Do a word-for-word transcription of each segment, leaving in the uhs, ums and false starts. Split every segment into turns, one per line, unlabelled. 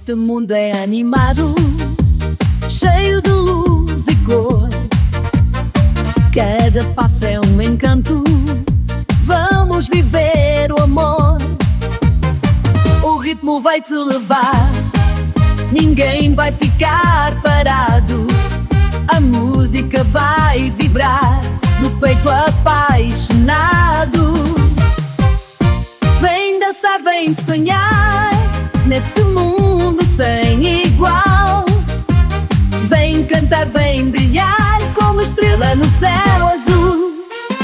Este mundo é animado, cheio de luz e cor. Cada passo é um encanto, vamos viver o amor. O ritmo vai te levar, ninguém vai ficar parado. A música vai vibrar no peito apaixonado. Vem dançar, vem sonhar nesse mundo sem igual. Vem cantar, vem brilhar como estrela no céu azul.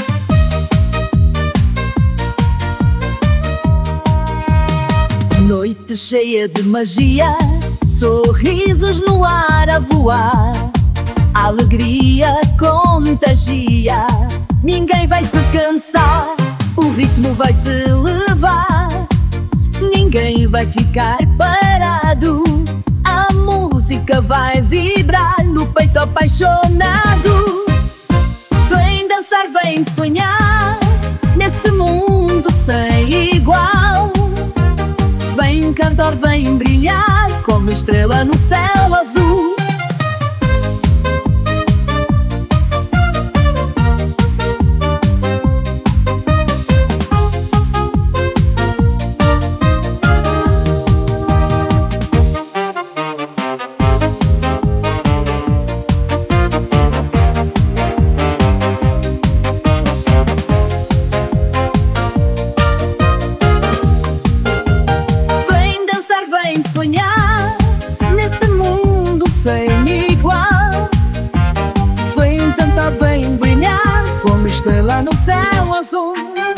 Noite cheia de magia, sorrisos no ar a voar. A alegria contagia, ninguém vai se cansar. O ritmo vai te levar, ninguém vai ficar parado. A música vai vibrar no peito apaixonado. Vem dançar, vem sonhar nesse mundo sem igual. Vem cantar, vem brilhar como estrela no céu azul. Sonhar nesse mundo sem igual. Vem cantar, vem brilhar como estrela no céu azul.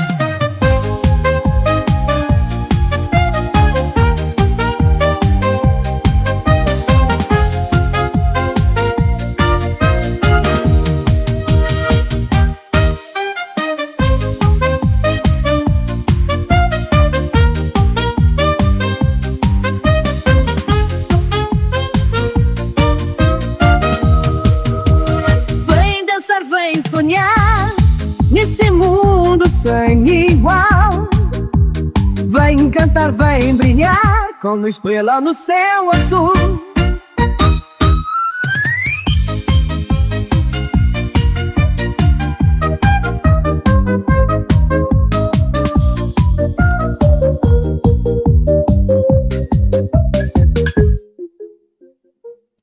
Vem sonhar nesse mundo sem igual. Vem cantar, vem brilhar como estrela no céu azul.